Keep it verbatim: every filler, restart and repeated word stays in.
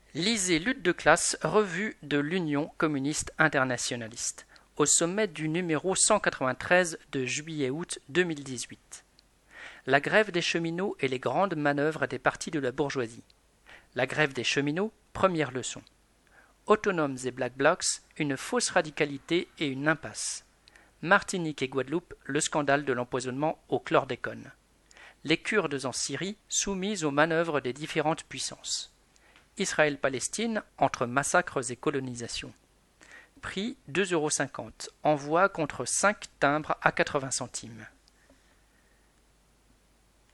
Lisez Lutte de classe, revue de l'Union communiste internationaliste, au sommet du numéro cent quatre-vingt-treize de juillet-août deux mille dix-huit. La grève des cheminots et les grandes manœuvres des partis de la bourgeoisie. La grève des cheminots, première leçon. Autonomes et Black Blocs, une fausse radicalité et une impasse. Martinique et Guadeloupe, le scandale de l'empoisonnement au chlordécone. Les Kurdes en Syrie, soumis aux manœuvres des différentes puissances. Israël-Palestine, entre massacres et colonisation. Prix deux euros cinquante, envoi contre cinq timbres à quatre-vingts centimes.